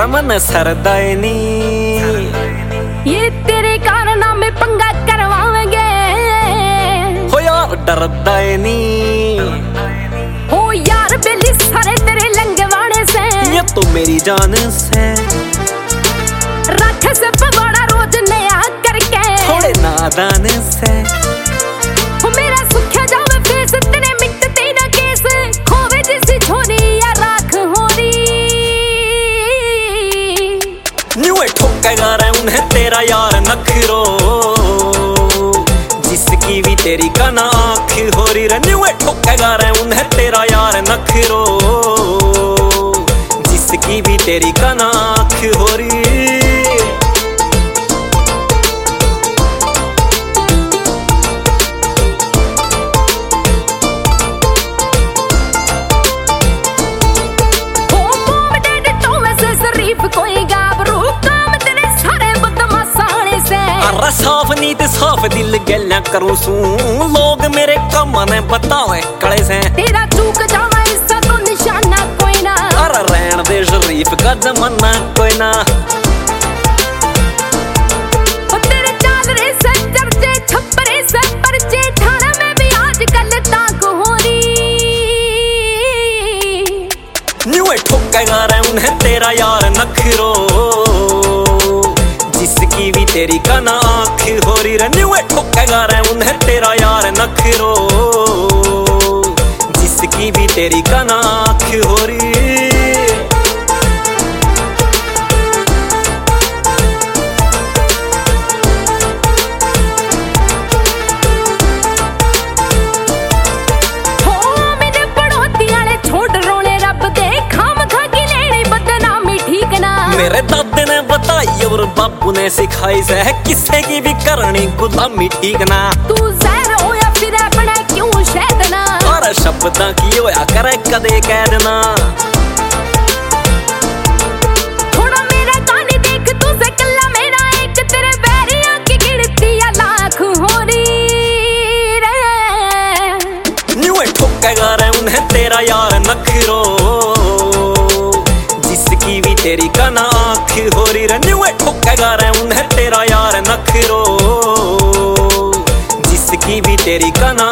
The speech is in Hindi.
और मन सरदायनी ये तेरे कारनामे पंगा करवाएंगे हो यार डरदायनी हो यार बेली सारे तेरे लंगवाने से ये तो मेरी जान से रख से पवाड़ा रोज नया करके थोड़े नादान से हो मेरा सुखा जावे फेस तेरे मिटते ना केस खोवे जिसी छोरी या राख होरी न्यू ठोकेगा रे उन्हें तेरा यार नखरो जिसकी भी तेरी कना आँख हो रही रे न्यू ठोकेगा रे उन्हें तेरा यार नखरो जिसकी भी तेरी कना आँख हो रही साफ नीत साफ दिल गल्ला करूं सू लोग मेरे कम ने बतावे कड़े से तेरा चूक जावा इसका तो निशाना कोई ना अरे रहन दे शरीफ का जमाना कोई ना तेरे चाल रे से चर्चे छप्परे से परचे थाना में भी आजकल ताक हो रही न्यू ठोकेगा रे उन्हें तेरा यार नखरो जिसकी भी तेरी कना आँख हो रही रे न्यू ठोकेगा रे उन्हें तेरा यार नखरो जिसकी भी तेरी कना आँख हो रही हो मेरे पड़ोती आले छोड़ रोने रब दे खाम खा की लेनी बदनामी ठीक ना मेरे दादे ने बताई और बाबू ने सिखाई से किसी की भी करनी गुलामी ठीक ना तू जहर हो या फिर अपना क्यों शैदना और शब्दां की होया करे कदे कह देना थोड़ा मेरा गाने देख तू से कल्ला मेरा एक तेरे बैरिया की गिनती या लाख हो रही रे न्यू ठोकेगा रे उन्हें तेरा यार नखरो जिसकी भी तेरी कना आँख हो रही रे न्यू ठोकेगा रे उन्हें तेरा यार नखरो जिसकी भी तेरी कना